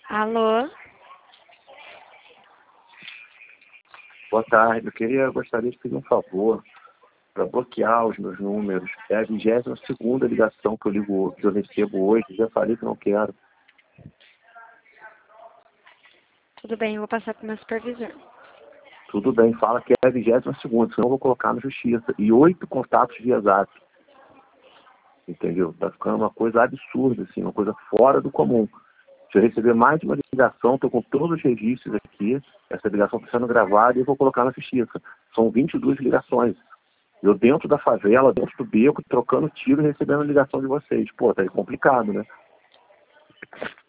Alô? Boa tarde, gostaria de pedir um favor para bloquear os meus números. É a 22ª ligação que eu recebo hoje, já falei que não quero. Tudo bem, eu vou passar para o meu supervisor. Tudo bem, fala que é a 22ª, senão eu vou colocar na justiça. E 8 contatos via Zap. Entendeu? Tá ficando uma coisa absurda, assim, uma coisa fora do comum. Se eu receber mais de uma ligação, estou com todos os registros aqui, essa ligação está sendo gravada e eu vou colocar na justiça. São 22 ligações. Eu dentro da favela, dentro do beco, trocando tiro e recebendo a ligação de vocês. Pô, tá complicado, né?